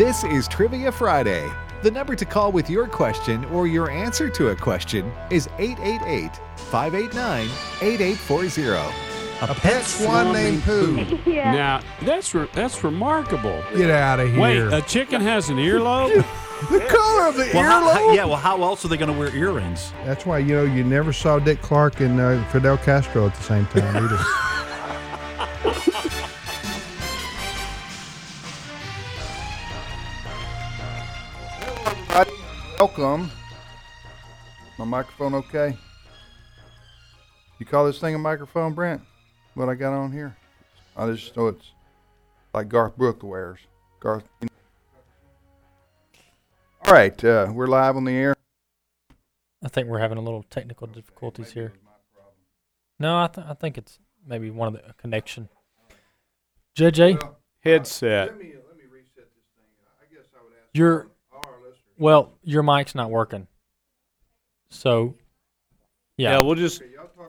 This is Trivia Friday. The number to call with your question or your answer to a question is 888-589-8840. A pet swan named Pooh. Yeah. Now, that's remarkable. Get out of here. Wait, a chicken has an earlobe? The color of the earlobe? How else are they going to wear earrings? That's why, you never saw Dick Clark and Fidel Castro at the same time either. Hello, everybody. Welcome. My microphone okay? You call this thing a microphone, Brent? What I got on here? I just know it's like Garth Brooks wears. All right, we're live on the air. I think we're having a little technical difficulties here. No, I think it's maybe one of the connection. JJ, Headset. Let me reset this thing. I guess I would ask your our listeners. your mic's not working. So, yeah. We'll just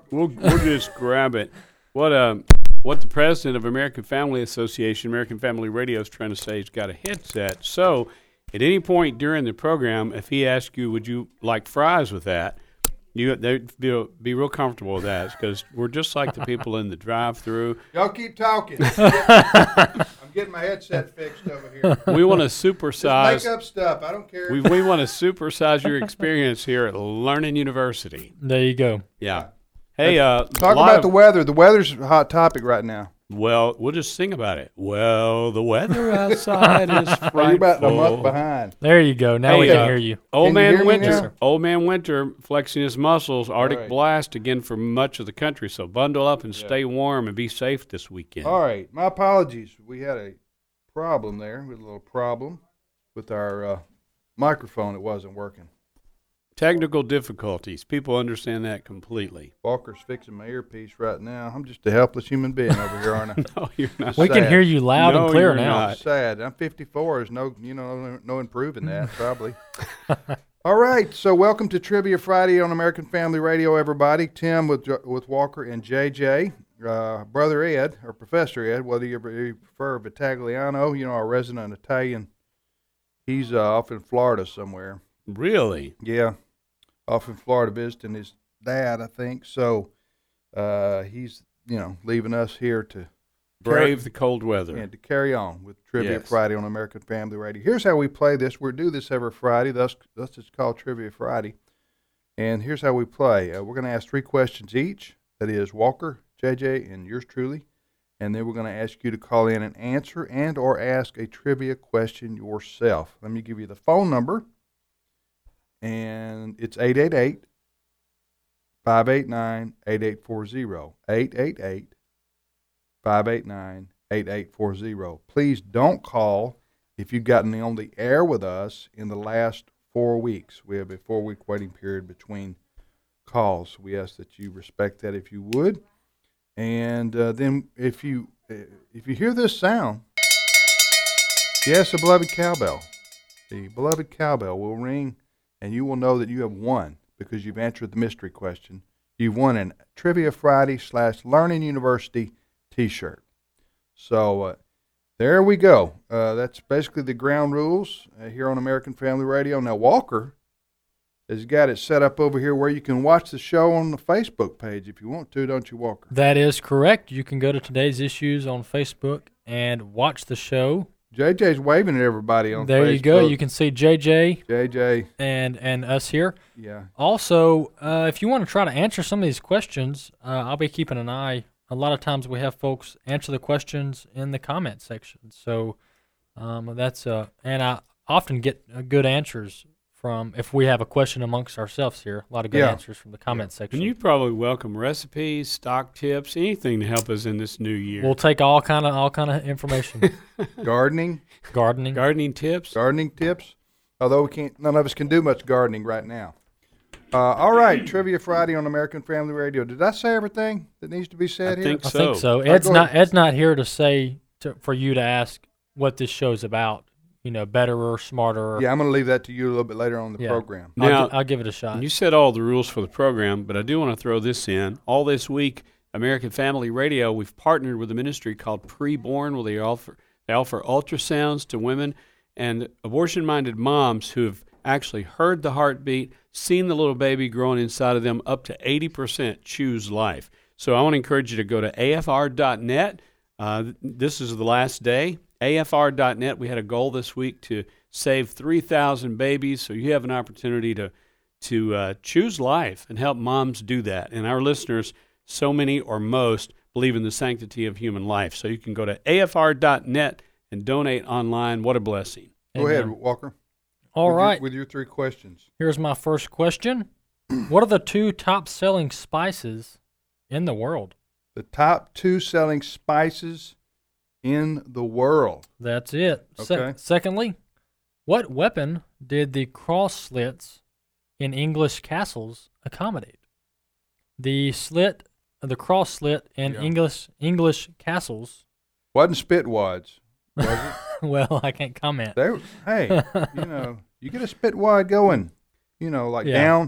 grab it. What the president of American Family Association, American Family Radio, is trying to say, he's got a headset. So, at any point during the program, if he asks you, would you like fries with that, they'd be real comfortable with that, because we're just like the people in the drive-through. Y'all keep talking. I'm getting my headset fixed over here. We want to supersize. Just make up stuff. I don't care. We want to supersize your experience here at Learning University. There you go. Yeah. Hey, Talk about the weather. The weather's a hot topic right now. Well, we'll just sing about it. Well, the weather outside is frightful. You're about a month behind. There you go. Now we can hear you. Old Can you hear Man me Winter. now? Old Man Winter flexing his muscles. Arctic right. blast again for much of the country. So bundle up and stay warm and be safe this weekend. All right. My apologies. We had a problem there. We had a little problem with our microphone. It wasn't working. Technical difficulties. People understand that completely. Walker's fixing my earpiece right now. I'm just a helpless human being over here, aren't I? No, you're not. We can sad. hear you loud No, and clear you're now. not. Sad. I'm 54. There's no improving that, probably. All right. So welcome to Trivia Friday on American Family Radio, everybody. Tim with Walker and JJ. Brother Ed, or Professor Ed, whether you prefer Vitagliano, our resident Italian. He's off in Florida somewhere. Really? Yeah, off in Florida visiting his dad, I think. So he's, leaving us here to Brave the cold weather. and to carry on with Trivia Yes. Friday on American Family Radio. Here's how we play this. We do this every Friday. Thus it's called Trivia Friday. And here's how we play. We're going to ask 3 questions each. That is Walker, JJ, and yours truly. And then we're going to ask you to call in and answer and or ask a trivia question yourself. Let me give you the phone number. And it's 888-589-8840. 888-589-8840. Please don't call if you've gotten on the air with us in the last 4 weeks. We have a 4-week waiting period between calls. We ask that you respect that if you would. And then if you hear this sound, yes, the beloved cowbell. The beloved cowbell will ring, and you will know that you have won because you've answered the mystery question. You've won an Trivia Friday / Learning University T-shirt. So there we go. That's basically the ground rules here on American Family Radio. Now, Walker has got it set up over here where you can watch the show on the Facebook page if you want to, don't you, Walker? That is correct. You can go to Today's Issues on Facebook and watch the show. JJ's waving at everybody on Facebook. There you go. You can see JJ. and us here. Yeah. Also, if you want to try to answer some of these questions, I'll be keeping an eye. A lot of times we have folks answer the questions in the comment section. So that's and I often get good answers from, if we have a question amongst ourselves here, a lot of good answers from the comment section. And you probably welcome recipes, stock tips, anything to help us in this new year. We'll take all kind of information. Gardening Gardening tips. Although none of us can do much gardening right now. All right, Trivia Friday on American Family Radio. Did I say everything that needs to be said here? I think so. Ed's not here to say for you to ask what this show's about. Betterer, smarter. Yeah, I'm going to leave that to you a little bit later on in the program. Now, I'll give it a shot. You said all the rules for the program, but I do want to throw this in. All this week, American Family Radio, we've partnered with a ministry called Preborn, where they offer ultrasounds to women and abortion-minded moms who have actually heard the heartbeat, seen the little baby growing inside of them, up to 80% choose life. So I want to encourage you to go to afr.net. This is the last day. afr.net. We had a goal this week to save 3,000 babies, so you have an opportunity to choose life and help moms do that. And our listeners, so many or most, believe in the sanctity of human life. So you can go to afr.net and donate online. What a blessing. Go ahead, Walker. All right. With your 3 questions. Here's my first question. What are the 2 top-selling spices in the world? The top 2 selling spices in the world. That's it. Okay. Secondly, what weapon did the cross slits in English castles accommodate? The cross slit in English castles. Wasn't spitwads, was it? Well, I can't comment. Hey, you get a spitwad going, like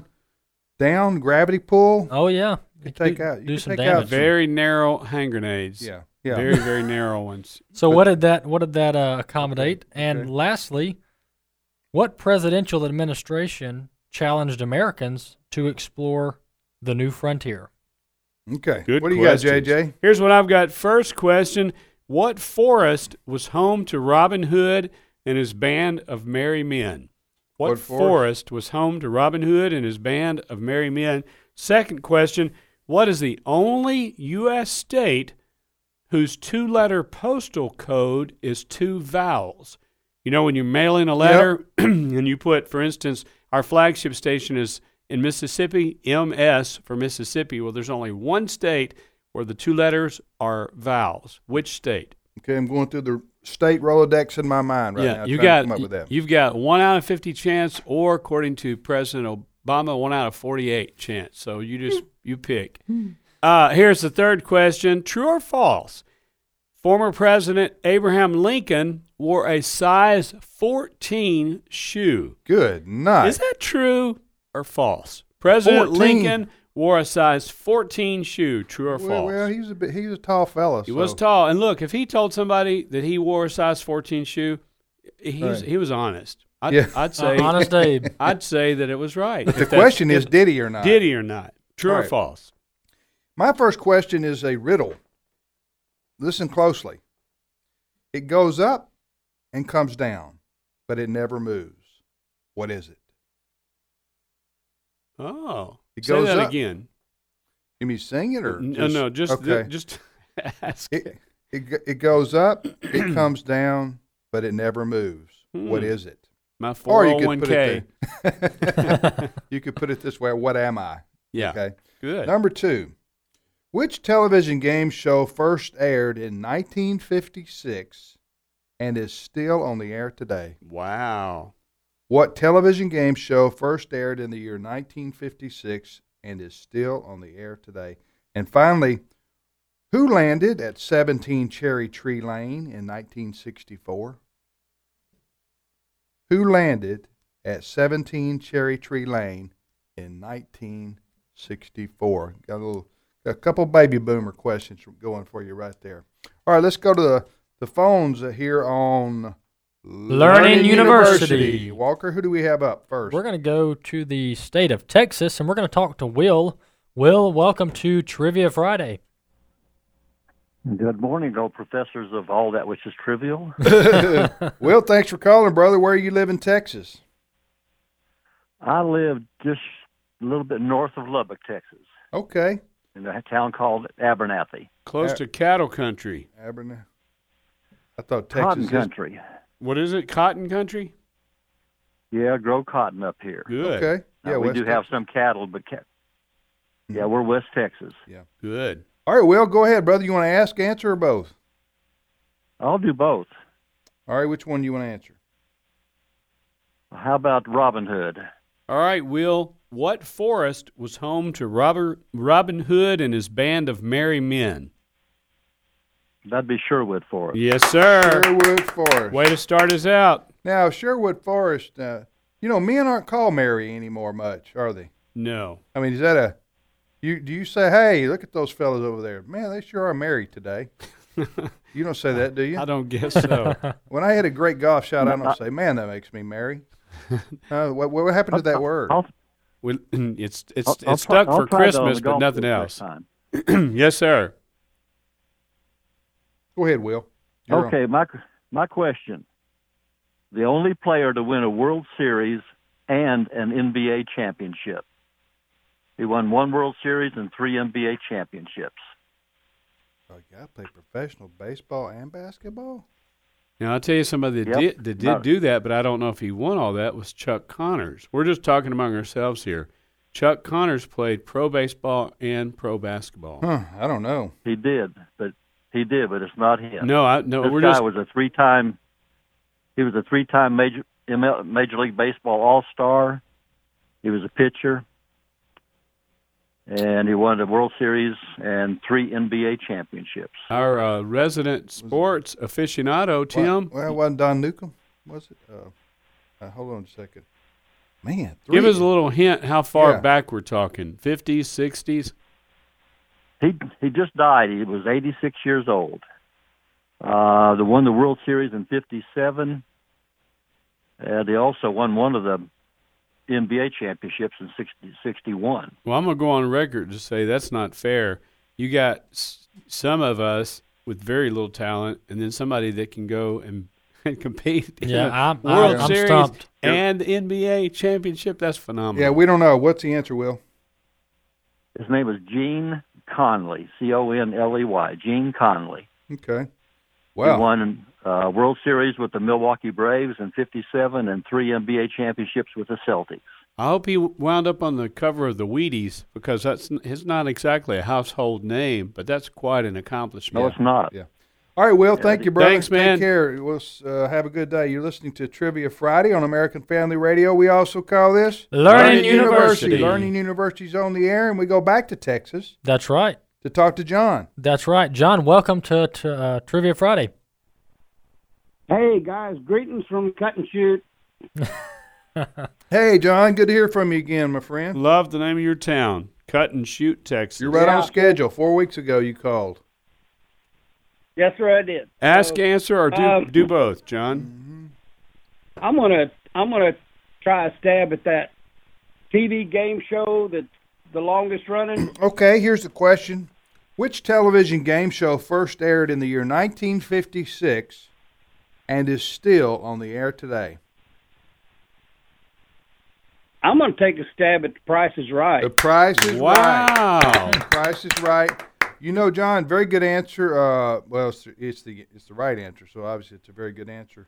down gravity pull. Oh yeah, You can do some take damage. out Very narrow hand grenades. Yeah. Very, very narrow ones. So what did that accommodate? Okay. And lastly, what presidential administration challenged Americans to explore the new frontier? Okay. Good What do you questions. got, JJ? Here's what I've got. First question. What forest was home to Robin Hood and his band of merry men? What forest was home to Robin Hood and his band of merry men? Second question. What is the only U.S. state whose 2-letter postal code is 2 vowels? You know, when you're mailing a letter and you put, for instance, our flagship station is in Mississippi, MS for Mississippi. Well, there's only one state where the 2 letters are vowels. Which state? Okay, I'm going through the state Rolodex in my mind right now. You've trying to come up with that. you've got 1 out of 50 chance, or according to President Obama, 1 out of 48 chance. So you pick. Here's the third question. True or false? Former President Abraham Lincoln wore a size 14 shoe. Good night. Is that true or false? President 14. Lincoln wore a size 14 shoe. True or false? Well, he was a tall fella. He was tall. And look, if he told somebody that he wore a size 14 shoe, he was honest. I'd say Honest Abe. I'd say that it was right. But the question is, did he or not? Did he or not? True All or right. false? My first question is a riddle. Listen closely. It goes up and comes down, but it never moves. What is it? Oh. It Say goes that up. again. You mean sing it or No, just okay. just ask. It goes up, it comes down, but it never moves. What is it? My Or you could put 401k. it you could put it this way: what am I? Yeah. Okay. Good. Number 2. Which television game show first aired in 1956 and is still on the air today? Wow. What television game show first aired in the year 1956 and is still on the air today? And finally, who landed at 17 Cherry Tree Lane in 1964? Who landed at 17 Cherry Tree Lane in 1964? Got a couple baby boomer questions going for you right there. All right, let's go to the phones here on Learning University. Walker, who do we have up first? We're going to go to the state of Texas, and we're going to talk to Will. Will, welcome to Trivia Friday. Good morning, old professors of all that which is trivial. Will, thanks for calling, brother. Where you live in Texas? I live just a little bit north of Lubbock, Texas, Okay. in a town called Abernathy. Close to cattle country. Abernathy. I thought Cotton Texas. country. What is it? Cotton country? Yeah, grow cotton up here. Good. Okay. Yeah, We West do have Texas. some cattle, but yeah, we're West Texas. Good. All right, Will, go ahead, brother. You want to ask, answer, or both? I'll do both. All right, which one do you want to answer? How about Robin Hood? All right, Will. What forest was home to Robin Hood and his band of merry men? That'd be Sherwood Forest. Yes, sir. Sherwood Forest. Way to start us out. Now, Sherwood Forest, men aren't called Mary anymore much, are they? No. I mean, is that do you say, hey, look at those fellas over there. Man, they sure are married today. You don't say that, do you? I don't guess so. When I hit a great golf shot, I don't say, "Man, that makes me merry." What happened to that word? Well, it's I'll stuck I'll for try that on Christmas, the but golf nothing course else. next time. Yes, sir. Go ahead, Will. You're Okay, my question. The only player to win a World Series and an NBA championship. He won 1 World Series and 3 NBA championships. on. Oh, yeah, I play professional baseball and basketball. Now, I'll tell you somebody that Yep. did do that, but I don't know if he won all that, was Chuck Connors. We're just talking among ourselves here. Chuck Connors played pro baseball and pro basketball. Huh? I don't know. He did, but it's not him. No, This we're guy just was a 3-time. He was a 3-time Major League Baseball All-Star. He was a pitcher, and he won the World Series and 3 NBA championships. our resident sports aficionado, Tim. Well, it wasn't Don Newcomb, was it? Hold on a second. Man, Give us a little hint how far Yeah. back we're talking. 50s, 60s? He just died. He was 86 years old. They won the World Series in '57. They also won one of the NBA championships in 61. Well, I'm going to go on record to say that's not fair. You got some of us with very little talent, and then somebody that can go and compete in Yeah, a I'm World Series stumped. and the NBA championship. That's phenomenal. Yeah, we don't know. What's the answer, Will? His name was Gene Conley, Conley. Gene Conley. Okay. He Wow. won World Series with the Milwaukee Braves in '57 and 3 NBA championships with the Celtics. I hope he wound up on the cover of the Wheaties, because it's not exactly a household name, but that's quite an accomplishment. No, it's not. Yeah. All right, Will. Thank you, brother. Thanks, man. Take care. We'll have a good day. You're listening to Trivia Friday on American Family Radio. We also call this Learning University. Learning University's on the air, and we go back to Texas That's right. to talk to John. That's right. John, welcome to Trivia Friday. Hey guys, greetings from Cut and Shoot. Hey, John. Good to hear from you again, my friend. Love the name of your town, Cut and Shoot, Texas. You're right Yeah. on schedule. 4 weeks ago, you called. Yes, sir, I did. Ask, So, answer, or do both, John. I'm gonna try a stab at that TV game show that's the longest running. Okay, here's the question. Which television game show first aired in the year 1956 and is still on the air today? I'm gonna take a stab at The Price is Right. The Price is Wow. Right. The Price is Right. You know, John, very good answer. Well, it's the right answer, so obviously it's a very good answer.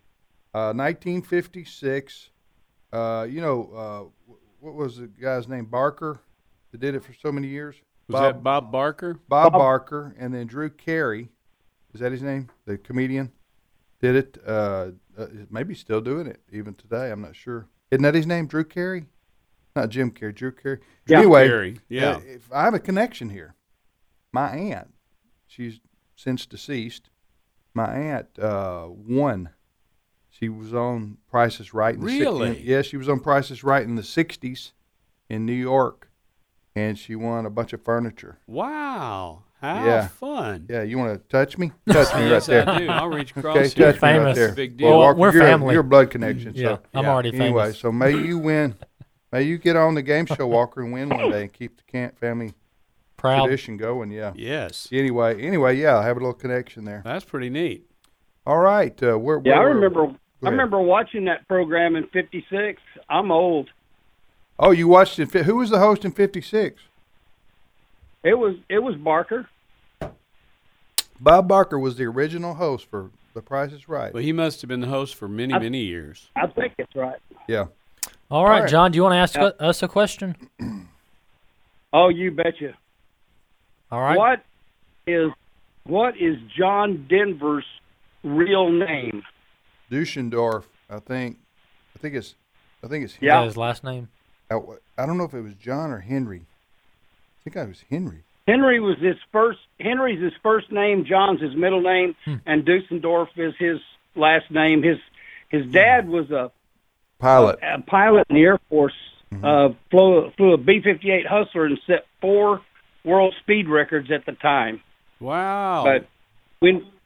1956. What was the guy's name? Barker, that did it for so many years. Was that Bob Barker? Bob Barker, and then Drew Carey. Is that his name? The comedian did it. Maybe still doing it even today. I'm not sure. Isn't that his name? Drew Carey? Not Jim Carrey. Drew Carey. Yeah. Anyway, Carey, yeah. if I have a connection here. My aunt, she's since deceased. My aunt won. She was on Price is Right. Really? Yeah, she was on Price is Right in the 60s in New York, and she won a bunch of furniture. Wow. How Yeah. fun. Yeah, you want to touch me? Touch me right Yes, there. I do. I'll reach across Okay, here. touch me right famous. there. Big deal. Well, Well, Walker, we're you're family. You're a blood connection. Yeah, So I'm already famous. anyway, so may you win. May you get on the game show, Walker, and win one day and keep the Kent family Proud. tradition going. Yeah. Yes. Anyway, yeah, I have a little connection there. That's pretty neat. All right. Yeah, I remember watching that program in '56. I'm old. Oh, you watched it. Who was the host in '56? It was Barker. Bob Barker was the original host for The Price is Right. Well, he must have been the host for many, many years. I think it's right. Yeah. All right, right. John, do you want to ask us a question? Oh, you betcha. All right. What is John Denver's real name? Dushendorf, I think it's Yeah. His last name. I don't know if it was John or Henry. I think it was Henry. Henry's his first name. John's his middle name, and Dusendorf is his last name. His dad was a Pilot. pilot in the Air Force. Flew a B-58 Hustler and set 4 world speed records at the time. Wow. But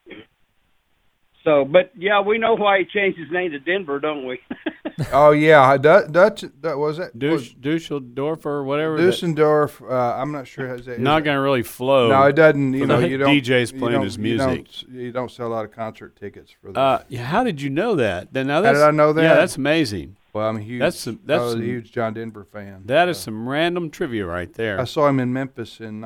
So, but yeah, we know why he changed his name to Denver, don't we? Oh yeah, Dutch. Was that Dusseldorf or whatever. Dusseldorf? I'm not sure. Not going to really flow. No, it doesn't. You for know, the you don't. DJs playing his music. You don't sell a lot of concert tickets for that. Yeah, how did you know that? Now How did I know that? Yeah, that's amazing. Well, I'm a huge. That's I was a huge John Denver fan. That is some random trivia right there. I saw him in Memphis in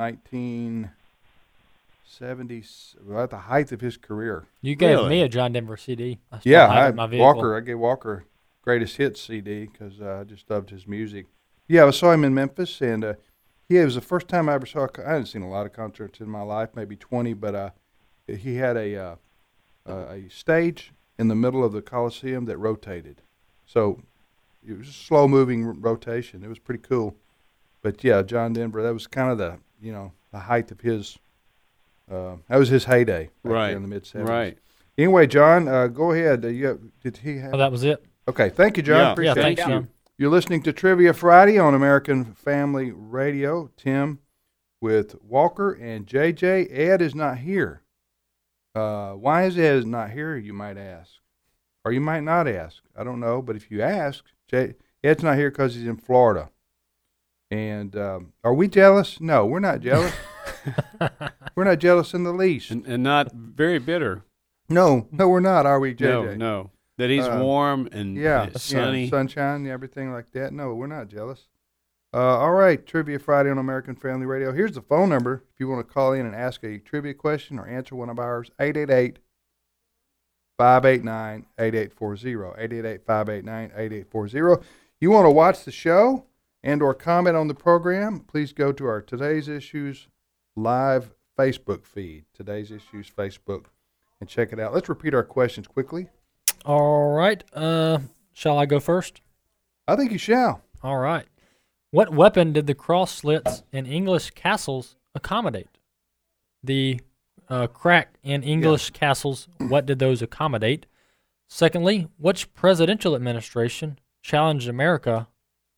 1970, at the height of his career. You gave Really? me a John Denver CD. I still Yeah, have it in my vehicle. Walker. I gave Walker Greatest Hits CD because I just loved his music. Yeah, I saw him in Memphis, and it was the first time I ever saw. I hadn't seen a lot of concerts in my life, maybe 20, but he had a stage in the middle of the Coliseum that rotated, so it was a slow-moving rotation. It was pretty cool. But yeah, John Denver. That was kind of the height of his. That was his heyday, Right. there in the mid-70s. Right. Anyway, John, go ahead. Did he have? Oh, that was it. Okay, thank you, John. Yeah. Appreciate Yeah, it. thanks, you. John. You're listening to Trivia Friday on American Family Radio. Tim with Walker and JJ. Ed is not here. Why is Ed not here, you might ask? Or you might not ask. I don't know, but if you ask, Ed's not here because he's in Florida. And are we jealous? No, we're not jealous. We're not jealous in the least. And not very bitter. No, we're not, are we, JJ? No. That he's warm and sunny. Yeah, sunshine, everything like that. No, we're not jealous. All right, Trivia Friday on American Family Radio. Here's the phone number if you want to call in and ask a trivia question or answer one of ours, 888-589-8840, 888-589-8840. You want to watch the show and or comment on the program, please go to our Today's Issues live Facebook feed, Today's Issues Facebook, and check it out. Let's repeat our questions quickly. All right. Shall I go first? I think you shall. All right. What weapon did the cross slits in English castles accommodate? The crack in English castles, what did those accommodate? Secondly, which presidential administration challenged Americans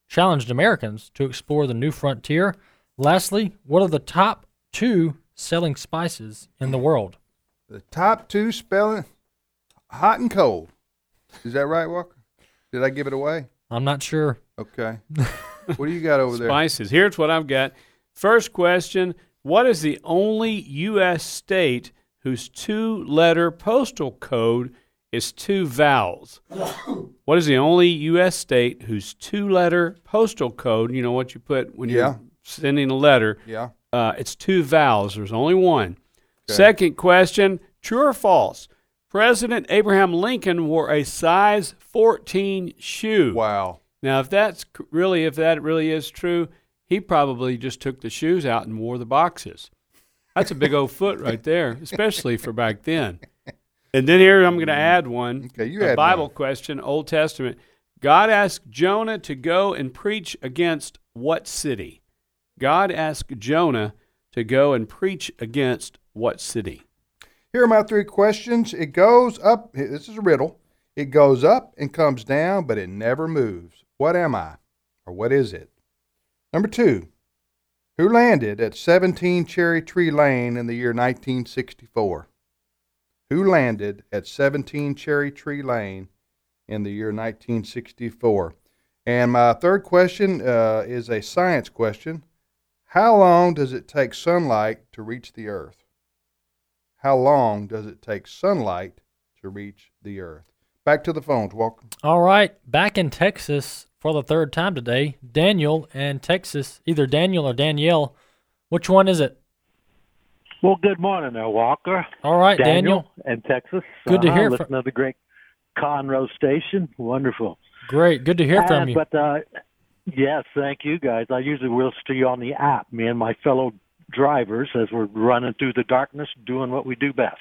to explore the new frontier? Lastly, what are the top 2 selling spices in the world? The top 2 spelling hot and cold. Is that right, Walker? Did I give it away? I'm not sure. Okay. What do you got over there? Spices. Here's what I've got. First question, what is the only U.S. state whose 2-letter postal code is 2 vowels? What is the only U.S. state whose 2-letter postal code, you know what you put when you're sending a letter, Yeah. it's 2 vowels. There's only one. Okay. Second question, true or false? President Abraham Lincoln wore a size 14 shoe. Wow. Now, if that really is true, he probably just took the shoes out and wore the boxes. That's a big old foot right there, especially for back then. And then here I'm going to add one. Okay, you a add Bible one. question, Old Testament. God asked Jonah to go and preach against what city? God asked Jonah to go and preach against what city? Here are my 3 questions. It goes up. This is a riddle. It goes up and comes down, but it never moves. What am I? Or what is it? Number 2. Who landed at 17 Cherry Tree Lane in the year 1964? Who landed at 17 Cherry Tree Lane in the year 1964? And my 3rd question is a science question. How long does it take sunlight to reach the earth? How long does it take sunlight to reach the earth? Back to the phones, Walker. All right. Back in Texas for the 3rd time today, Daniel and Texas, either Daniel or Danielle. Which one is it? Well, good morning there, Walker. All right, Daniel. in Texas. Good to hear Listen to the great Conroe station. Wonderful. Great. Good to hear from you. But, yes, thank you, guys. I usually will see you on the app, me and my fellow drivers, as we're running through the darkness, doing what we do best.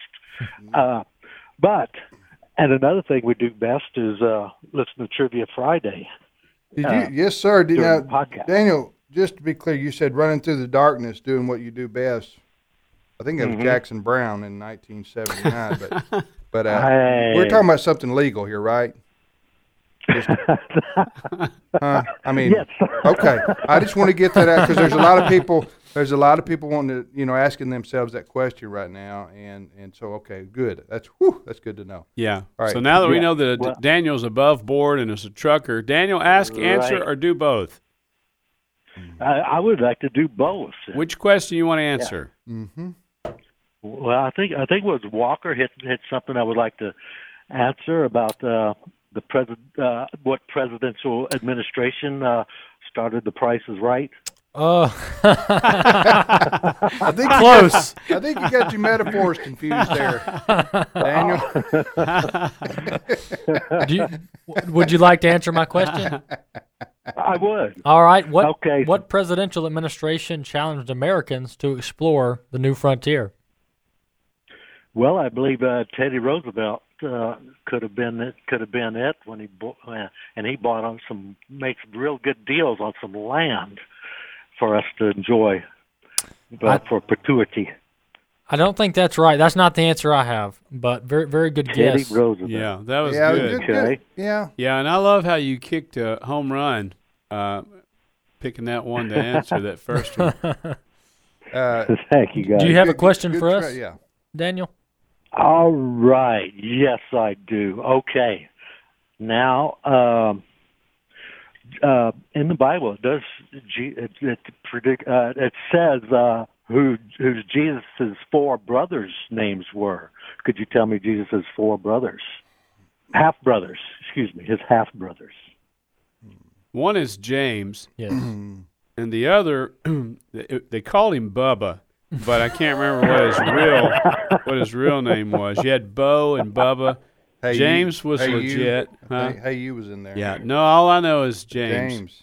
And another thing we do best is listen to Trivia Friday. Did you? Yes, sir. during the podcast. Daniel, just to be clear, you said running through the darkness, doing what you do best. I think that was Jackson Brown in 1979. but Hey. we're talking about something legal here, right? I mean, Yes. okay. I just want to get that out because there's a lot of people There's a lot of people wanting to, asking themselves that question right now, and so okay, good. That's good to know. Yeah. All right. So now that we know that Daniel's above board and is a trucker, Daniel, ask, answer, or do both. I would like to do both. Which question you want to answer? Yeah. Mm-hmm. Well, I think it was Walker hit something I would like to answer about what presidential administration started The Price is Right. I think close. I think you got your metaphors confused there, Daniel. Would you like to answer my question? I would. All right. What presidential administration challenged Americans to explore the new frontier? Well, I believe Teddy Roosevelt could have been it when he bought makes real good deals on some land for us to enjoy, for perpetuity. I don't think that's right. That's not the answer I have, but very, very good Teddy guess. Roosevelt. Yeah, that was good. Okay. Yeah. Yeah, and I love how you kicked a home run, picking that one to answer that first one. Thank you, guys. Do you have a question for us, yeah. Daniel? All right. Yes, I do. Okay. Now, in the Bible, it says who Jesus' 4 brothers' names were. Could you tell me Jesus' 4 brothers? Half-brothers. Excuse me, his half-brothers. One is James. Yes. And the other, they called him Bubba, but I can't remember what his real name was. You had Bo and Bubba. Hey, James was legit. Hey, you was in there. Yeah. No, all I know is James.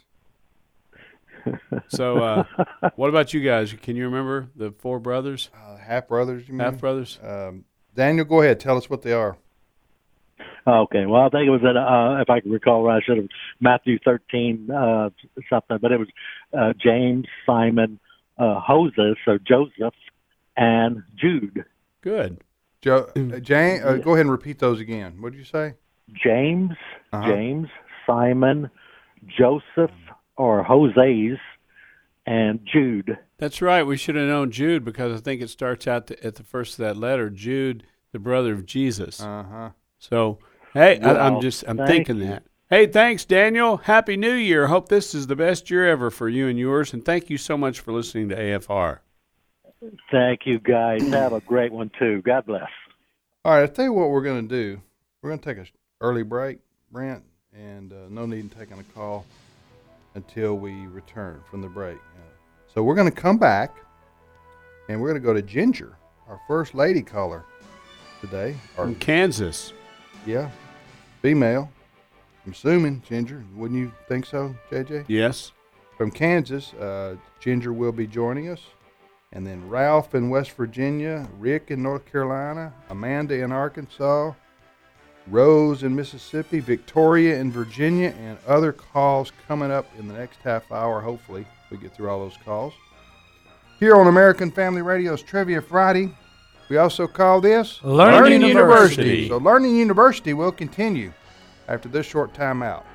So, what about you guys? Can you remember the 4 brothers? Half brothers, you mean? Half brothers. Daniel, go ahead. Tell us what they are. Okay. Well, I think it was if I can recall right, I should have Matthew 13 something, but it was James, Simon, Joseph, and Jude. Good. James, go ahead and repeat those again. What did you say? James, Simon, Joseph, or Jose's, and Jude. That's right. We should have known Jude because I think it starts out at the first of that letter. Jude, the brother of Jesus. So, hey, I'm thinking that. Hey, thanks, Daniel. Happy New Year. Hope this is the best year ever for you and yours, and thank you so much for listening to AFR. Thank you, guys. Have a great one, too. God bless. All right, I'll tell you what we're going to do. We're going to take an early break, Brent, and no need in taking a call until we return from the break. So we're going to come back, and we're going to go to Ginger, our first lady caller today. From Kansas. Yeah, female. I'm assuming, Ginger. Wouldn't you think so, JJ? Yes. From Kansas, Ginger will be joining us. And then Ralph in West Virginia, Rick in North Carolina, Amanda in Arkansas, Rose in Mississippi, Victoria in Virginia, and other calls coming up in the next half hour. Hopefully, we get through all those calls. Here on American Family Radio's Trivia Friday, we also call this Learning University. So Learning University will continue after this short time out.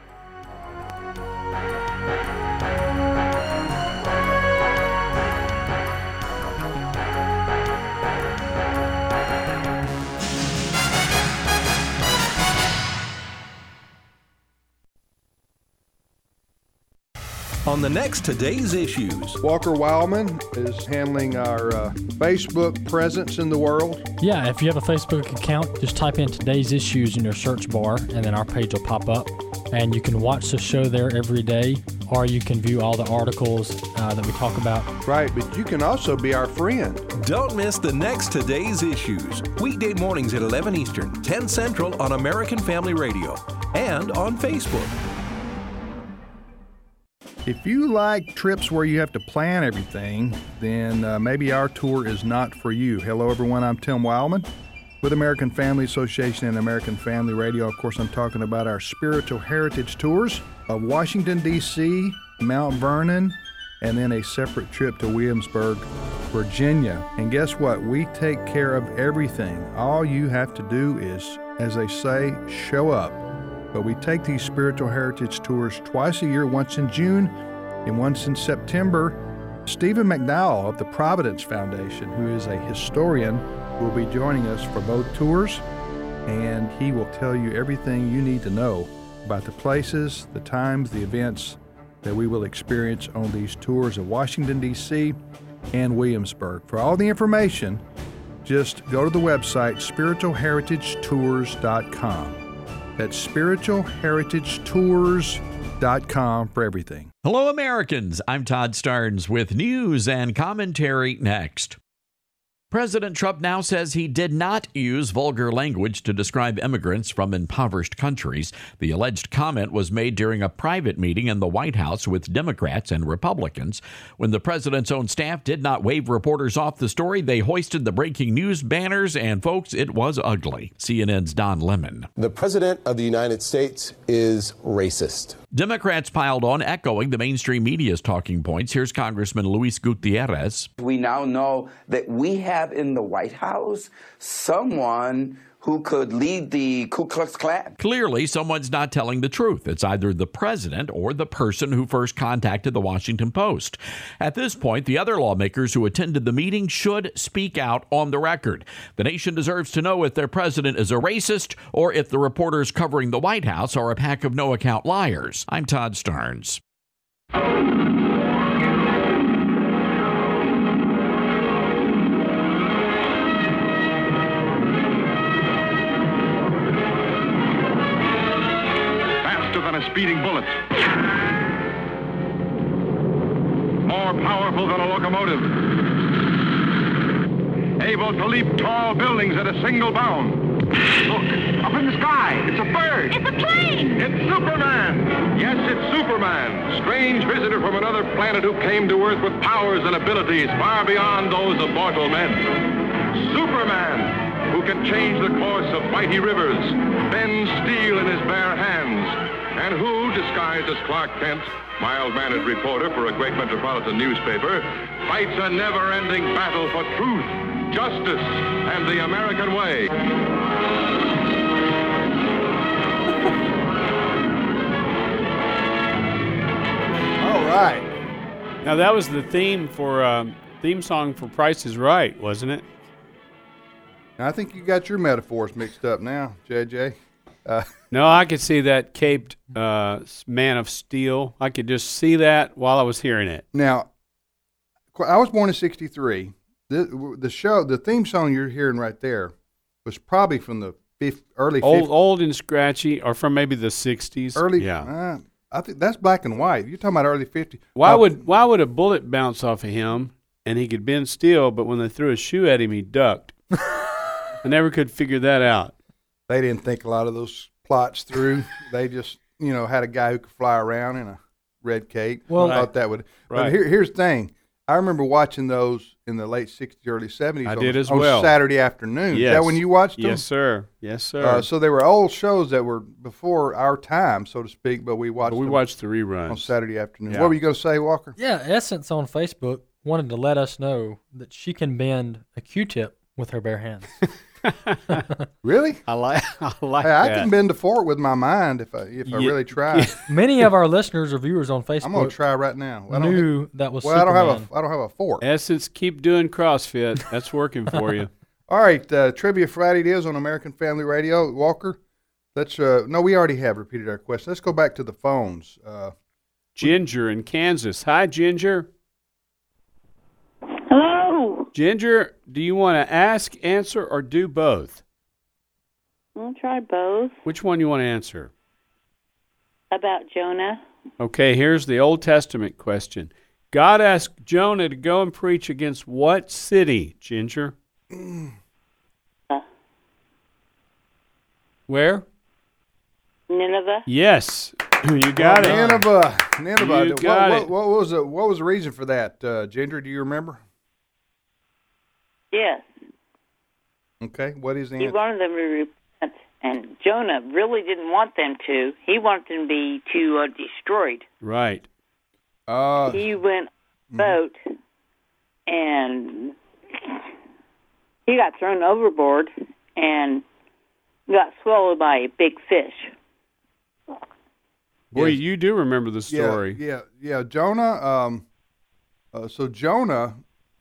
On the next Today's Issues. Walker Wildman is handling our Facebook presence in the world. Yeah, if you have a Facebook account, just type in Today's Issues in your search bar, and then our page will pop up. And you can watch the show there every day, or you can view all the articles that we talk about. Right, but you can also be our friend. Don't miss the next Today's Issues. Weekday mornings at 11 Eastern, 10 Central on American Family Radio, and on Facebook. If you like trips where you have to plan everything, then maybe our tour is not for you. Hello, everyone. I'm Tim Wildman with American Family Association and American Family Radio. Of course, I'm talking about our spiritual heritage tours of Washington, D.C., Mount Vernon, and then a separate trip to Williamsburg, Virginia. And guess what? We take care of everything. All you have to do is, as they say, show up. But we take these spiritual heritage tours twice a year, once in June and once in September, Stephen McDowell of the Providence Foundation, who is a historian, will be joining us for both tours, and he will tell you everything you need to know about the places, the times, the events that we will experience on these tours of Washington, D.C. and Williamsburg. For all the information, just go to the website spiritualheritagetours.com. That's spiritualheritagetours.com for everything. Hello, Americans. I'm Todd Starnes with news and commentary next. President Trump now says he did not use vulgar language to describe immigrants from impoverished countries. The alleged comment was made during a private meeting in the White House with Democrats and Republicans. When the president's own staff did not wave reporters off the story, they hoisted the breaking news banners, and folks, it was ugly. CNN's Don Lemon. The president of the United States is racist. Democrats piled on, echoing the mainstream media's talking points. Here's Congressman Luis Gutierrez. We now know that we have in the White House someone who could lead the Ku Klux Klan. Clearly, someone's not telling the truth. It's either the president or the person who first contacted the Washington Post. At this point, the other lawmakers who attended the meeting should speak out on the record. The nation deserves to know if their president is a racist or if the reporters covering the White House are a pack of no-account liars. I'm Todd Starnes. A speeding bullet, more powerful than a locomotive, able to leap tall buildings at a single bound. Look, up in the sky, it's a bird. It's a plane. It's Superman. Yes, it's Superman, strange visitor from another planet who came to Earth with powers and abilities far beyond those of mortal men. Superman, who can change the course of mighty rivers, bend steel in his bare hands, and who, disguised as Clark Kent, mild-mannered reporter for a great metropolitan newspaper, fights a never-ending battle for truth, justice, and the American way. All right. Now that was the theme song for Price is Right, wasn't it? I think you got your metaphors mixed up now, JJ. No, I could see that caped Man of Steel. I could just see that while I was hearing it. Now, I was born in '63. The theme song you're hearing right there was probably from the early 50s. Old and scratchy, or from maybe the '60s. Yeah. I think that's black and white. You're talking about early '50s. Why would a bullet bounce off of him and he could bend still, but when they threw a shoe at him, he ducked? I never could figure that out. They didn't think a lot of those plots through. They just, had a guy who could fly around in a red cape. Well, I thought that would. Right. But here's the thing. I remember watching those in the late '60s, early '70s. I did as well. On Saturday afternoon. Yes. Is that when you watched them? Yes, sir. Yes, sir. So they were old shows that were before our time, so to speak, but we watched the reruns on Saturday afternoon. Yeah. What were you going to say, Walker? Yeah, Essence on Facebook wanted to let us know that she can bend a Q-tip with her bare hands. Really? I like hey, that. I can bend a fort with my mind if I really try. Many of our listeners or viewers on Facebook, I'm going to try right now. Knew that was Superman. I don't have a fork. Essence, keep doing CrossFit. That's working for you. All right, Trivia Friday it is on American Family Radio. Walker, let's no, we already have repeated our question. Let's go back to the phones. Ginger in Kansas. Hi, Ginger. Hello. Ginger, do you want to ask, answer, or do both? I'll try both. Which one you want to answer? About Jonah. Okay, here's the Old Testament question. God asked Jonah to go and preach against what city, Ginger? Where? Nineveh. Yes, you got it. Nineveh. You got it. What was the reason for that, Ginger? Do you remember? Yes. Okay. What is the answer? He wanted them to repent, and Jonah really didn't want them to. He wanted them to be destroyed. Right. He went on a boat, and he got thrown overboard and got swallowed by a big fish. Boy, you do remember the story. Yeah. Jonah, So Jonah,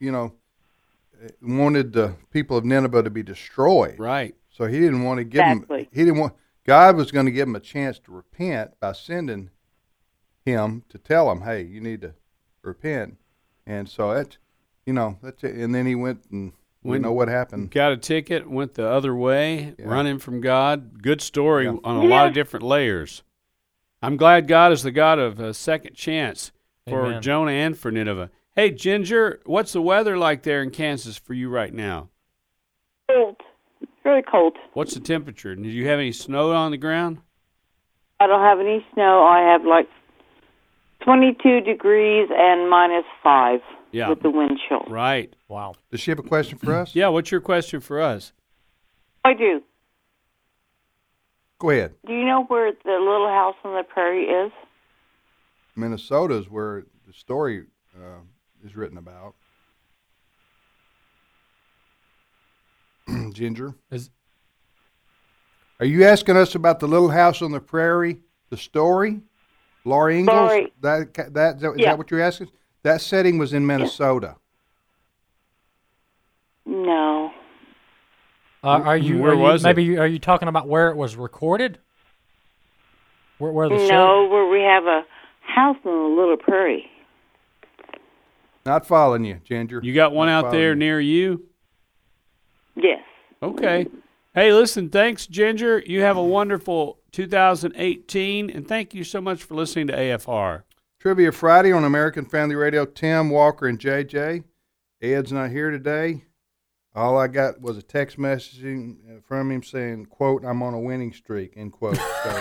wanted the people of Nineveh to be destroyed. Right. So he didn't want to give them. God was going to give them a chance to repent by sending him to tell them, "Hey, you need to repent." And so that's it. And then he went and we know what happened. Got a ticket, went the other way, running from God. Good story on a lot of different layers. I'm glad God is the God of a second chance for Amen. Jonah and for Nineveh. Hey, Ginger, what's the weather like there in Kansas for you right now? Cold. Really cold. What's the temperature? Did you have any snow on the ground? I don't have any snow. I have like 22 degrees and -5 with the wind chill. Right. Wow. Does she have a question for us? Yeah, what's your question for us? I do. Go ahead. Do you know where the Little House on the Prairie is? Minnesota is where the story is written about. Ginger? Are you asking us about the Little House on the Prairie, the story? Laura Ingalls? Sorry. Is that what you're asking? That setting was in Minnesota. No. Are you talking about where it was recorded? Where the show? Where we have a house on the Little Prairie. Not following you, Ginger. You got one out there near you? Yes. Okay. Hey, listen, thanks, Ginger. You have a wonderful 2018, and thank you so much for listening to AFR. Trivia Friday on American Family Radio. Tim, Walker, and JJ. Ed's not here today. All I got was a text messaging from him saying, quote, "I'm on a winning streak," end quote. So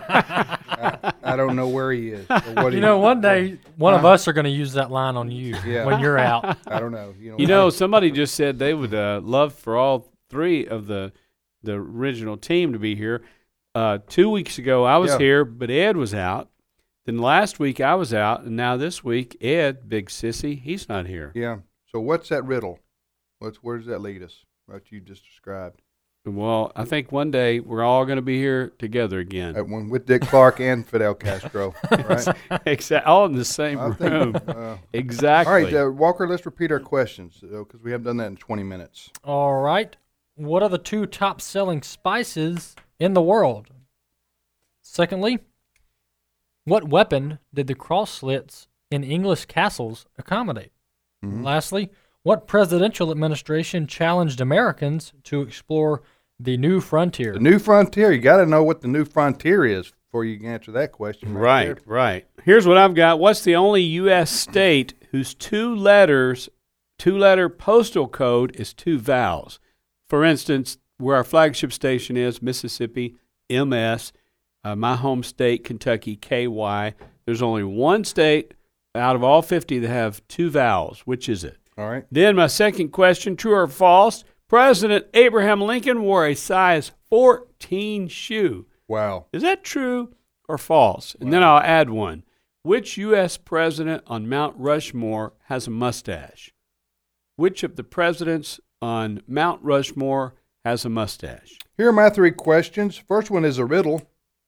I don't know where he is. Or what one day one of us are going to use that line on you when you're out. I don't know. Somebody just said they would love for all three of the original team to be here. 2 weeks ago I was here, but Ed was out. Then last week I was out, and now this week Ed, big sissy, he's not here. Yeah. So what's that riddle? Where does that lead us? What you just described. Well, I think one day we're all going to be here together again. With Dick Clark and Fidel Castro, right? Exactly. All in the same room. Exactly. All right, Walker, let's repeat our questions because we haven't done that in 20 minutes. All right. What are the 2 top-selling spices in the world? Secondly, what weapon did the cross slits in English castles accommodate? Mm-hmm. Lastly, what presidential administration challenged Americans to explore the new frontier? The new frontier. You got to know what the new frontier is before you can answer that question. Right. Here's what I've got. What's the only U.S. state whose two-letter postal code is 2 vowels? For instance, where our flagship station is, Mississippi, MS. My home state, Kentucky, KY. There's only one state out of all 50 that have 2 vowels. Which is it? All right. Then my second question, true or false, President Abraham Lincoln wore a size 14 shoe. Wow. Is that true or false? And then I'll add one. Which U.S. president on Mount Rushmore has a mustache? Which of the presidents on Mount Rushmore has a mustache? Here are my 3 questions. First one is a riddle.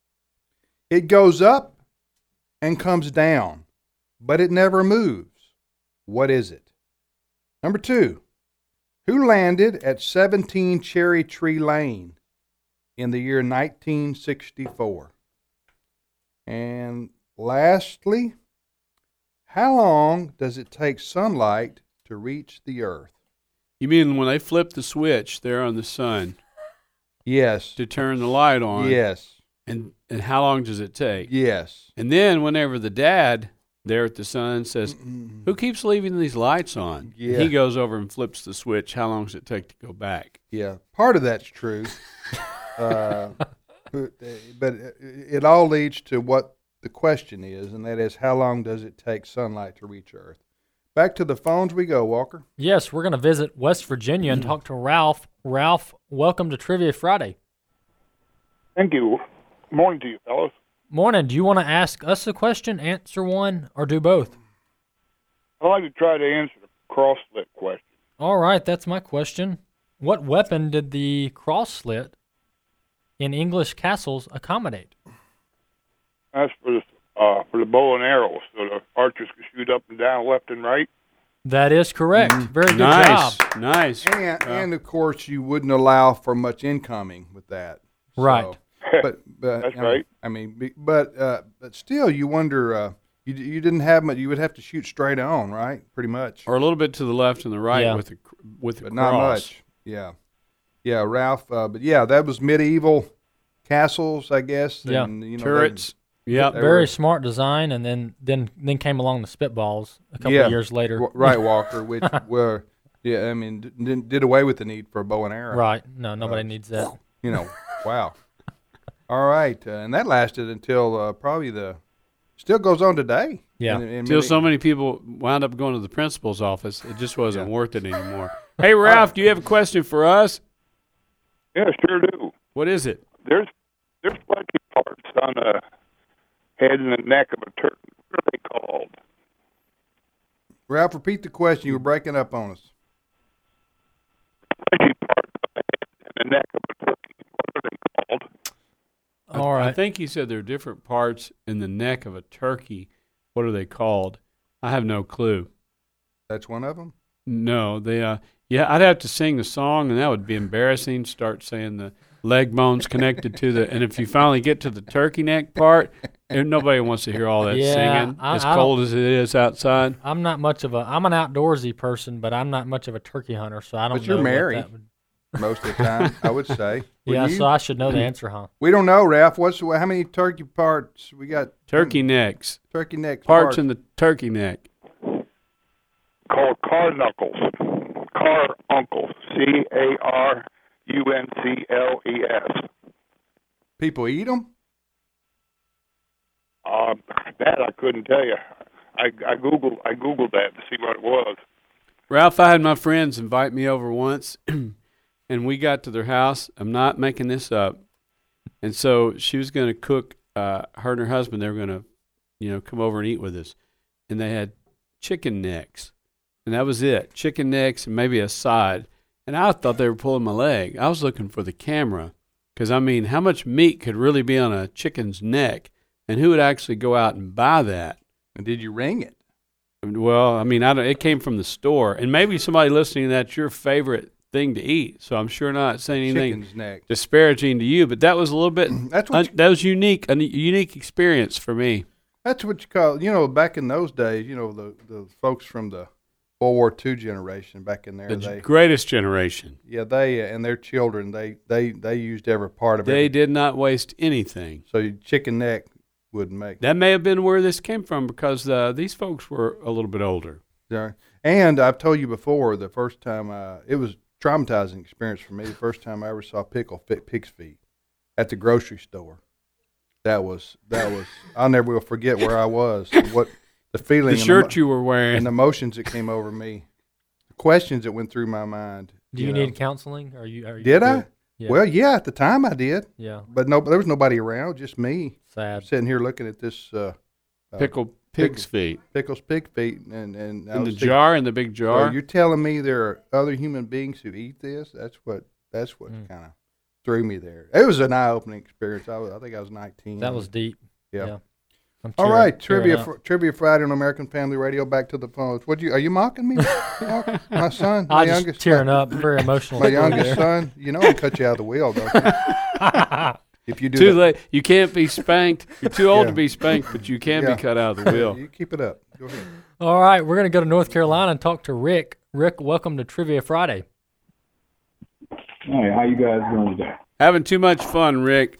It goes up and comes down, but it never moves. What is it? Number 2, who landed at 17 Cherry Tree Lane in the year 1964? And lastly, how long does it take sunlight to reach the earth? You mean when they flip the switch there on the sun? Yes. To turn the light on? Yes. And how long does it take? Yes. And then whenever the dad there at the sun says, "Who keeps leaving these lights on?" Yeah. He goes over and flips the switch. How long does it take to go back? Yeah, part of that's true. But it all leads to what the question is, and that is, how long does it take sunlight to reach Earth? Back to the phones we go, Walker. Yes, we're going to visit West Virginia and talk to Ralph. Ralph, welcome to Trivia Friday. Thank you. Morning to you, fellas. Morning. Do you want to ask us a question, answer one, or do both? I'd like to try to answer the cross-slit question. All right, that's my question. What weapon did the cross slit in English castles accommodate? That's for the bow and arrow, so the archers could shoot up and down, left and right. That is correct. Very good Nice. job. Nice. And of course, you wouldn't allow for much incoming with that. Right. But That's right. But still, you wonder. You didn't have much. You would have to shoot straight on, right? Pretty much. Or a little bit to the left and the right Yeah. with the But cross. not much. Yeah. Yeah, Ralph. But yeah, that was medieval castles, I guess. Yeah. And, you know, Turrets. Yeah. Very smart design, and then came along the spitballs a couple of years later. Right, Walker, which were, I mean, did away with the need for a bow and arrow. Right. No, nobody needs that. You know, wow. All right, and that lasted until probably still goes on today. Yeah. Until so many people wound up going to the principal's office, it just wasn't worth it anymore. Hey, Ralph, do you have a question for us? Yeah, sure do. What is it? There's fleshy parts on the head and the neck of a turkey. What are they called? Ralph, repeat the question. You were breaking up on us. Fleshy parts on the head and the neck of a turkey. What are they called? All right. I think he said there are different parts in the neck of a turkey. What are they called? I have no clue. That's one of them? No, they. Yeah, I'd have to sing the song, and that would be embarrassing. Start saying the leg bones connected to the, and if you finally get to the turkey neck part, nobody wants to hear all that singing. As cold as it is outside. I'm not much of I'm an outdoorsy person, but I'm not much of a turkey hunter, so I don't. But you're know married what that would... most of the time, I would say. Yeah, so I should know the answer, huh? We don't know, Ralph. How many turkey parts we got? Turkey necks. Turkey necks. Parts in the turkey neck. Called carnuncles. Caruncles. Caruncles. People eat them? That I couldn't tell you. I googled that to see what it was. Ralph, I had my friends invite me over once, and we got to their house. I'm not making this up. And so she was going to cook. Her and her husband, they were going to, come over and eat with us. And they had chicken necks, and that was it. Chicken necks and maybe a side. And I thought they were pulling my leg. I was looking for the camera because, I mean, how much meat could really be on a chicken's neck, and who would actually go out and buy that? And did you ring it? Well, I mean, it came from the store, and maybe somebody listening, that's your favorite thing to eat. So I'm sure not saying anything disparaging to you, but that was a little bit. That was unique, a unique experience for me. That's what you call, back in those days, the folks from the World War II generation back in there. The greatest generation. Yeah, they and their children, they used every part of it. They did not waste anything. So chicken neck wouldn't make. That may have been where this came from because these folks were a little bit older. Yeah, and I've told you before, the first time it was a traumatizing experience for me. The first time I ever saw pig's feet at the grocery store. That was. I'll never will forget where I was. What the feeling. The shirt you were wearing. And the emotions that came over me. The questions that went through my mind. Do you need counseling? Are you did good? I? Yeah. Well, yeah, at the time I did. Yeah. But there was nobody around, just me. Sad. Sitting here looking at this pig's feet. Pickles pig feet and in the jar, in the big jar. So you're telling me there are other human beings who eat this? That's what kind of threw me there. It was an eye-opening experience. I think I was 19. That was deep. Yeah. I'm all right, Trivia Friday on American Family Radio. Back to the phones. Are you mocking me? My son, my youngest, just tearing up, very emotional. My youngest son. I'll cut you out of the wheel, don't you? If you do too late, you can't be spanked. You're too old to be spanked, but you can be cut out of the wheel. You keep it up. Go ahead. All right, we're going to go to North Carolina and talk to Rick. Rick, welcome to Trivia Friday. Hey, how you guys doing today? Having too much fun, Rick.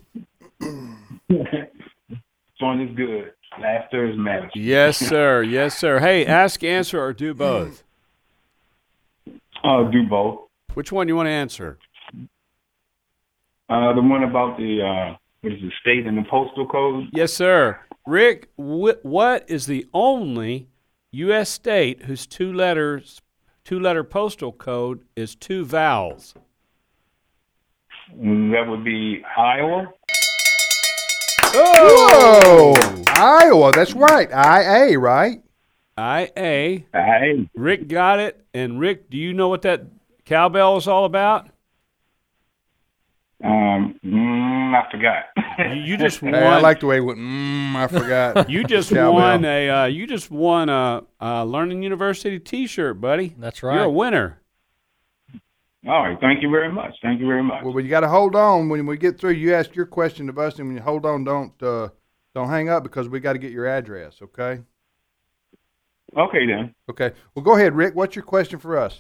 Fun is good. Laughter is medicine. Yes, sir. Yes, sir. Hey, ask, answer, or do both? Do both. Which one you want to answer? The one about the state and the postal code? Yes, sir. Rick, what is the only U.S. state whose two-letter postal code is two vowels? That would be Iowa. Oh! Whoa! Iowa, that's right. IA, right? IA. Rick got it. And Rick, do you know what that cowbell is all about? I forgot. You just won. Hey, I like the way it went. I forgot. You just won a Learning University T-shirt, buddy. That's right. You're a winner. All right. Thank you very much. Thank you very much. Well, you got to hold on when we get through. You ask your question of us, and when you hold on, don't hang up because we got to get your address. Okay. Okay then. Okay. Well, go ahead, Rick. What's your question for us?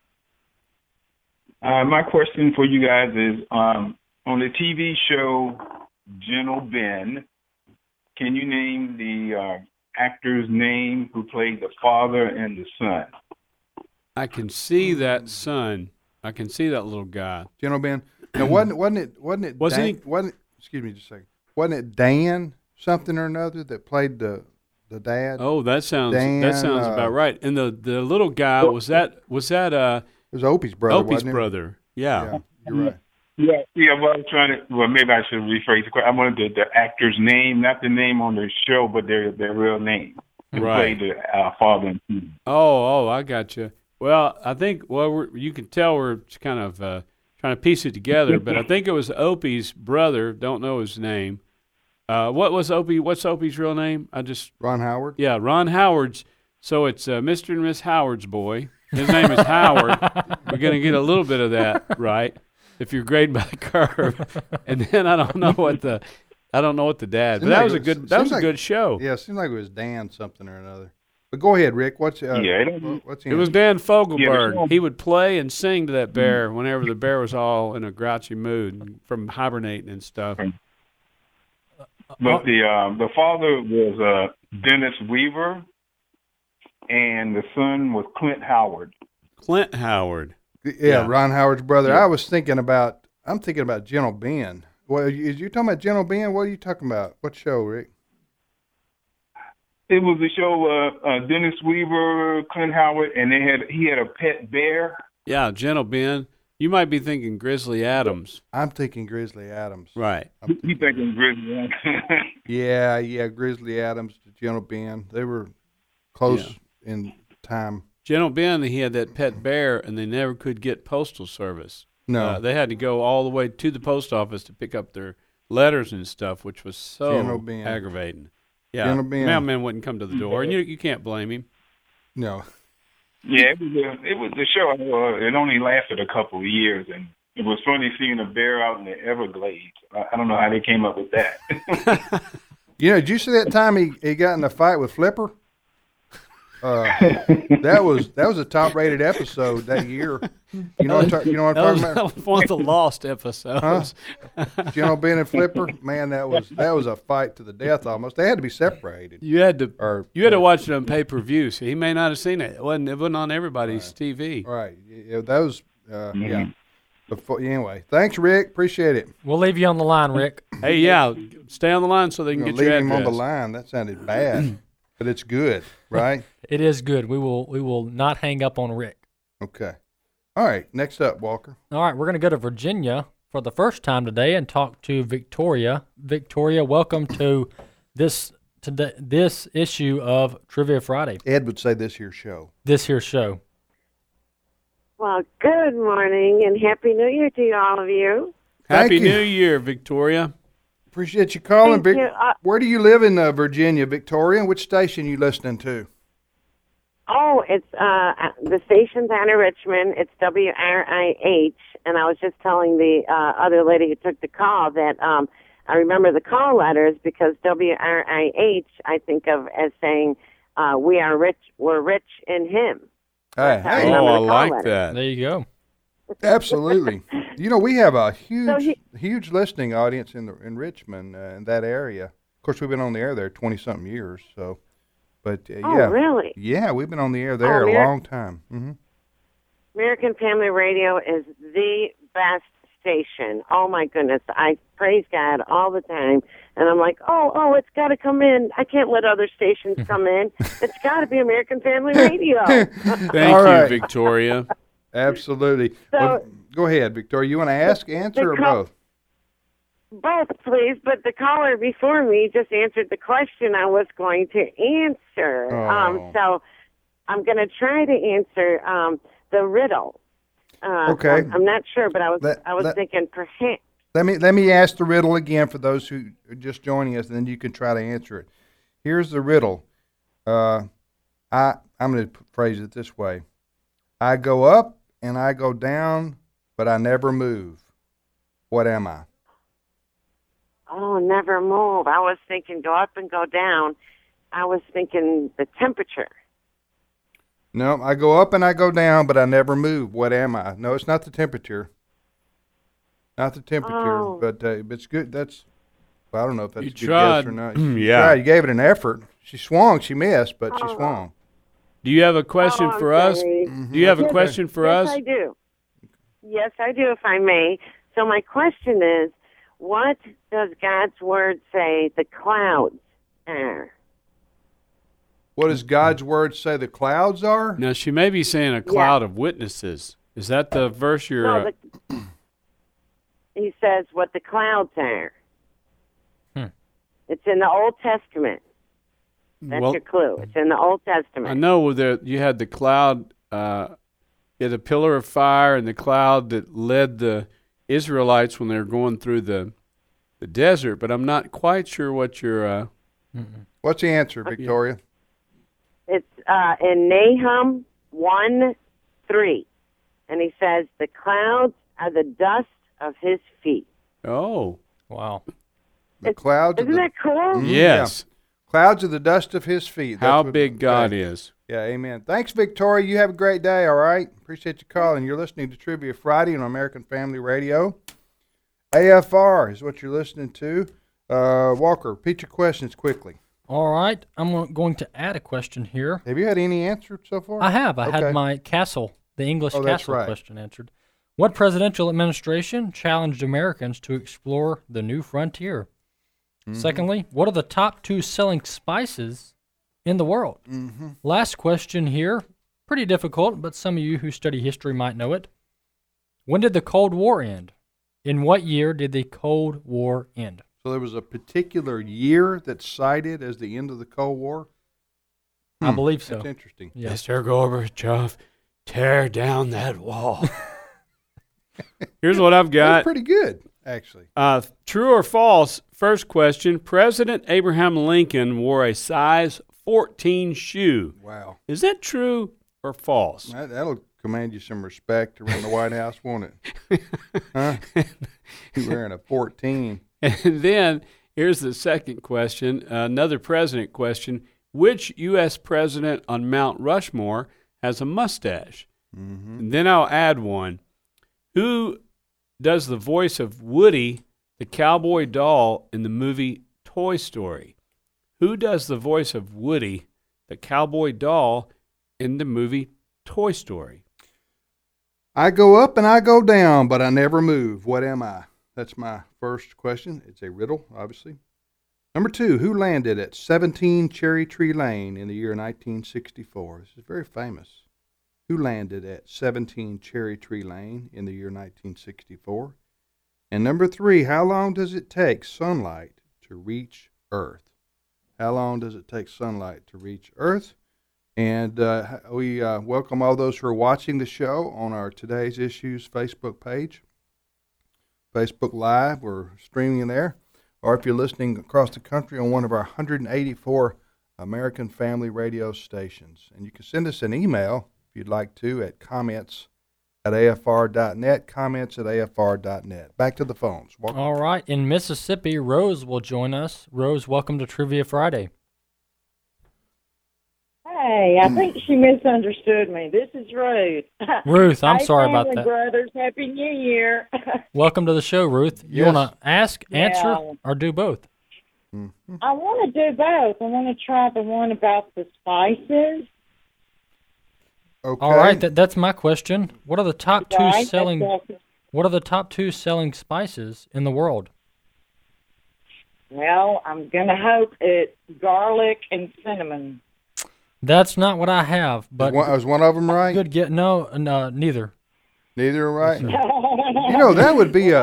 My question for you guys is on the TV show Gentle Ben. Can you name the actor's name who played the father and the son? I can see that son. I can see that little guy. Gentle Ben. Now, wasn't it? Excuse me, just a second. Wasn't it Dan something or another that played the dad? Oh, that sounds about right. And the little guy was that it was Opie's brother. Opie's wasn't it? brother. Yeah. You're right. Yeah. Well, maybe I should rephrase the question. I wanted the actor's name, not the name on the show, but their real name. Right. Played the father and son. Oh, I got you. Well, I think you can tell we're kind of trying to piece it together, but I think it was Opie's brother. Don't know his name. What's Opie's real name? Ron Howard. Yeah, Ron Howard's. So it's Mr. and Miss Howard's boy. His name is Howard. We're going to get a little bit of that right if you're grading by the curve. And then I don't know what the dad. But that was a good show. Yeah, it seemed like it was Dan something or another. But go ahead, Rick. What's it was Dan Fogelberg. Yeah, he would play and sing to that bear whenever the bear was all in a grouchy mood from hibernating and stuff. But the father was Dennis Weaver, and the son was Clint Howard. Clint Howard. Yeah, Ron Howard's brother. Yeah. I'm thinking about Gentle Ben. Well, is you talking about Gentle Ben? What are you talking about? What show, Rick? It was the show Dennis Weaver, Clint Howard, and he had a pet bear. Yeah, Gentle Ben. You might be thinking Grizzly Adams. I'm thinking Grizzly Adams. Right. You thinking Grizzly Adams? Yeah, Grizzly Adams to Gentle Ben. They were close in time. Gentle Ben, he had that pet bear, and they never could get postal service. No. They had to go all the way to the post office to pick up their letters and stuff, which was so aggravating. Yeah, mailman wouldn't come to the door, and you can't blame him. No. Yeah, it was the show. It only lasted a couple of years, and it was funny seeing a bear out in the Everglades. I don't know how they came up with that. Did you see that time he got in a fight with Flipper? That was a top-rated episode that year. You know what I'm talking about? That was one of the lost episodes. Gentle Ben and Flipper, man, that was a fight to the death almost. They had to be separated. You had to watch it on pay-per-view. So he may not have seen it. It wasn't on everybody's TV. Right. Yeah, those. Yeah. Anyway, thanks, Rick. Appreciate it. We'll leave you on the line, Rick. Hey, yeah, stay on the line so they can get your address. Leave him on the line. That sounded bad, but it's good, right? It is good. We will not hang up on Rick. Okay. All right. Next up, Walker. All right, we're going to go to Virginia for the first time today and talk to Victoria. Victoria, welcome to this issue of Trivia Friday. Ed would say this here show. This here show. Well, good morning and Happy New Year to all of you. Happy New Year, Victoria. Appreciate you calling. Thank you. Where do you live in Virginia, Victoria? Which station you listening to? Oh, it's the station's out of Richmond. It's WRIH, and I was just telling the other lady who took the call that I remember the call letters because WRIH I think of as saying we are rich. We're rich in Him. Hey, I like that. There you go. Absolutely. We have a huge listening audience in Richmond in that area. Of course, we've been on the air there 20-something years. So, but Oh, really? Yeah, we've been on the air there a long time. Mm-hmm. American Family Radio is the best station. Oh my goodness, I praise God all the time, and I'm like, oh, it's got to come in. I can't let other stations come in. It's got to be American Family Radio. Thank you, Victoria. Absolutely. So, go ahead, Victoria. You want to answer, or both? Both, please. But the caller before me just answered the question I was going to answer. So I'm going to try to answer the riddle. Okay. I'm not sure, but I was thinking perhaps. Let me ask the riddle again for those who are just joining us, and then you can try to answer it. Here's the riddle. I'm going to phrase it this way. I go up and I go down, but I never move. What am I? Oh, never move. I was thinking go up and go down. I was thinking the temperature. No, I go up and I go down, but I never move. What am I? No, it's not the temperature. Not the temperature, but it's good. That's, well, I don't know if that's a good guess or not. Yeah. You gave it an effort. She swung. She missed, but she swung. Do you have a question for us? Mm-hmm. Do you have a question for us? Yes, I do. Yes, I do, if I may. So my question is, what does God's word say the clouds are? What does God's word say the clouds are? Now, she may be saying a cloud of witnesses. Is that the verse you're... He says what the clouds are. It's in the Old Testament. That's your clue. It's in the Old Testament. I know you had the cloud, you had a pillar of fire and the cloud that led the Israelites when they were going through the desert, but I'm not quite sure what your... What's the answer, Victoria? It's in Nahum 1:3, and he says, the clouds are the dust of his feet. Oh. Wow. The clouds. Isn't that cool? Yes. Yeah. Clouds are the dust of his feet. How big God is. Yeah, amen. Thanks, Victoria. You have a great day, all right? Appreciate you calling. You're listening to Trivia Friday on American Family Radio. AFR is what you're listening to. Walker, repeat your questions quickly. All right. I'm going to add a question here. Have you had any answered so far? I have. I had my the English castle question answered. What presidential administration challenged Americans to explore the new frontier? Mm-hmm. Secondly, what are the top 2 selling spices in the world? Mm-hmm. Last question here, pretty difficult, but some of you who study history might know it. When did the Cold War end? In what year did the Cold War end? So there was a particular year that's cited as the end of the Cold War? I believe so. That's interesting. Yes. Mr. Gorbachev, tear down that wall. Here's what I've got. That's pretty good, actually. True or false? First question. President Abraham Lincoln wore a size 14 shoe. Wow. Is that true or false? That'll command you some respect around the White House, won't it? Huh? You're wearing a 14. And then here's the second question, another president question. Which U.S. president on Mount Rushmore has a mustache? Mm-hmm. And then I'll add one. Who does the voice of Woody, the cowboy doll, in the movie Toy Story? Who does the voice of Woody, the cowboy doll, in the movie Toy Story? I go up and I go down, but I never move. What am I? That's my first question. It's a riddle, obviously. Number 2, who landed at 17 Cherry Tree Lane in the year 1964? This is very famous. Who landed at 17 Cherry Tree Lane in the year 1964? And number 3, how long does it take sunlight to reach Earth? How long does it take sunlight to reach Earth? And we welcome all those who are watching the show on our Today's Issues Facebook page. Facebook Live, we're streaming there. Or if you're listening across the country on one of our 184 American Family radio stations. And you can send us an email if you'd like to at comments@afr.net, comments@afr.net. Back to the phones. Welcome. All right. In Mississippi, Rose will join us. Rose, welcome to Trivia Friday. Hey, I think she misunderstood me. This is Ruth. Ruth, I'm sorry about Family that. Brothers, Happy New Year. Welcome to the show, Ruth. You Yes. want to ask, answer, Yeah. or do both? I want to do both. I want to try the one about the spices. Okay. All right, that's my question. What are the top 2 Right, selling? that's- What are the top 2 selling spices in the world? Well, I'm going to hope it's garlic and cinnamon. That's not what I have, but Was one of them right? Good get no, neither. Neither are right. You know, that would be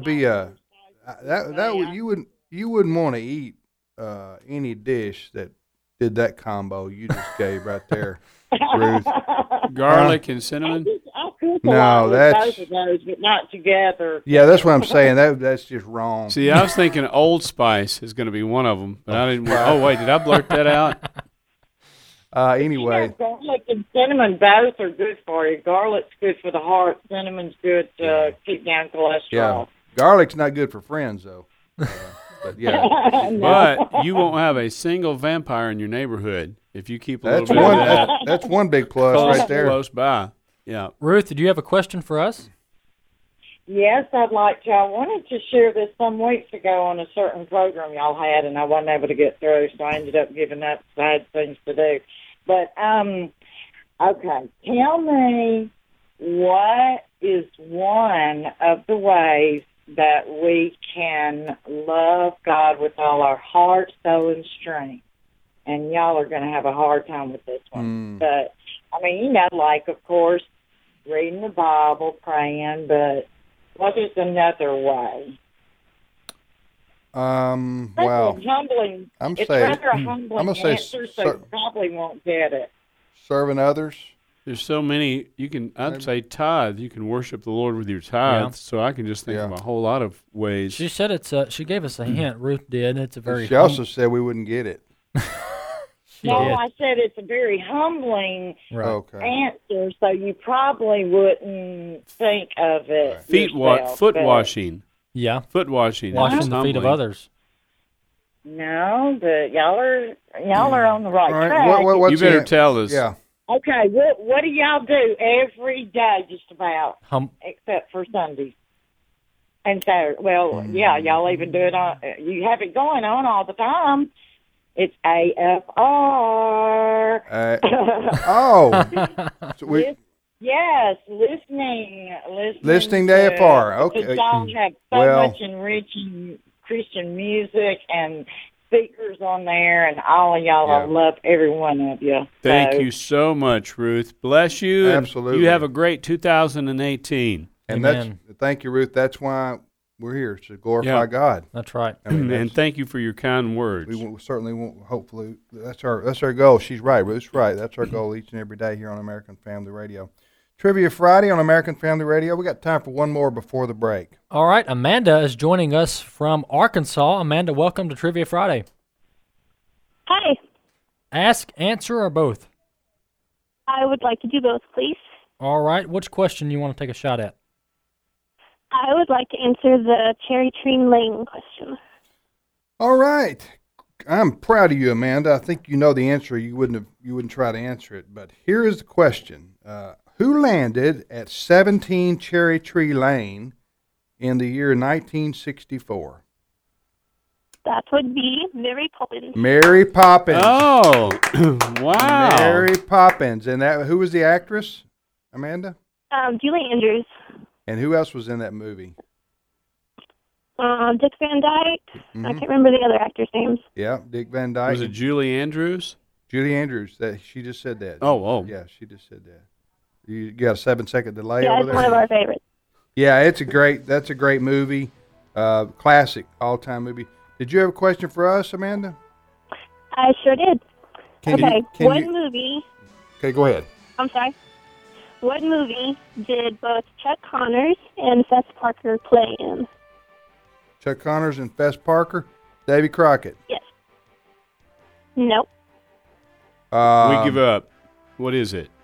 you wouldn't want to eat any dish that did that combo you just gave right there. Ruth. Garlic and cinnamon? I cook a No, lot with that's- both of those, but not together. Yeah, that's what I'm saying. That's just wrong. See, I was thinking Old Spice is going to be one of them, but I didn't. Oh, wait, did I blurt that out? Anyway, Garlic and cinnamon both are good for you. Garlic's good for the heart. Cinnamon's good to keep down cholesterol. yeah, garlic's not good for friends though. But yeah, But you won't have a single vampire in your neighborhood if you keep a that's little bit one. of that That's one big plus close, right there. close by. Yeah. Ruth, do you have a question for us? Yes, I'd like to. I wanted to share this some weeks ago on a certain program y'all had, and I wasn't able to get through, so I ended up giving up side things to do. But, okay, tell me what is one of the ways that we can love God with all our heart, soul, and strength. And y'all are going to have a hard time with this one. But, I mean, you know, like, of course, reading the Bible, praying, but what is another way? Wow. Humbling. I'm it's saying- rather a humbling I'm gonna say answer, so you probably won't get it. Serving others. There's so many. I'd say tithe. You can worship the Lord with your tithe. Yeah. So I can just think of a whole lot of ways. She said it's. She gave us a hint. Ruth did. It's a very. She also said we wouldn't get it. No, I said it's a very humbling Right. Okay. answer, so you probably wouldn't think of it. yourself, Foot but- washing. Yeah. Foot washing. Washing is the feet of humbling. others. No, but y'all are on the right All right, track. You better tell us. Yeah. Okay, what do y'all do every day, just about, Hum- except for Sundays and Saturday? Well, yeah, y'all even do it on. You have it going on all the time. It's AFR. Oh. So we, Yes, listening Listening to AFR, okay. Because y'all have so Well- much enriching Christian music and speakers on there, and all of y'all, I love every one of you. Thank So, you so much, Ruth. Bless you. and Absolutely. You have a great 2018. and thank you, Ruth. That's why we're here, to glorify Yeah. God. That's right. I mean, And thank you for your kind words. we certainly won't. Hopefully, that's our goal. She's right. Ruth's right. That's our goal each and every day here on American Family Radio. Trivia Friday on American Family Radio. We got time for one more before the break. All right, Amanda is joining us from Arkansas. Amanda, welcome to Trivia Friday. Hi. Ask, answer, or both? I would like to do both, please. All right, which question you want to take a shot at? I would like to answer the Cherry Tree Lane question. All right. I'm proud of you, Amanda. I think you know the answer. You wouldn't try to answer it. But here is the question: who landed at 17 Cherry Tree Lane in the year 1964? That would be Mary Poppins. Mary Poppins. Oh, wow. Mary Poppins. And who was the actress, Amanda? Julie Andrews. And who else was in that movie? Dick Van Dyke. Mm-hmm. I can't remember the other actors' names. Yeah, Dick Van Dyke. Was it Julie Andrews? Julie Andrews. She just said that. Oh. Yeah, she just said that. You got a 7-second delay Yeah, over it's there? one of our favorites. Yeah, that's a great movie. Classic, all-time movie. Did you have a question for us, Amanda? I sure did. Okay, movie... Okay, go ahead. I'm sorry. What movie did both Chuck Connors and Fess Parker play in? Chuck Connors and Fess Parker? Davy Crockett? Yes. Nope. We give up. What is it?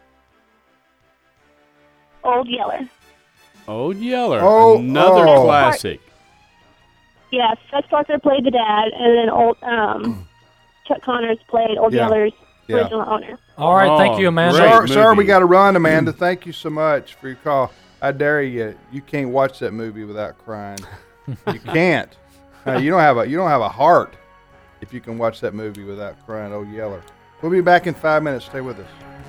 Old Yeller. Old Yeller. Oh, Another oh. classic. Yeah, Fess Parker played the dad, and then Chuck Connors played Old Yeah. Yeller's Yeah. original owner. All right, thank you, Amanda. Sorry, we got to run, Amanda. Thank you so much for your call. I dare you. You can't watch that movie without crying. You can't. You don't have a heart if you can watch that movie without crying. Old Yeller. We'll be back in 5 minutes. Stay with us.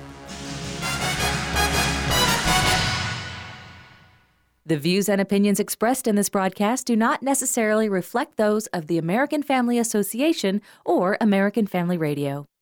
The views and opinions expressed in this broadcast do not necessarily reflect those of the American Family Association or American Family Radio.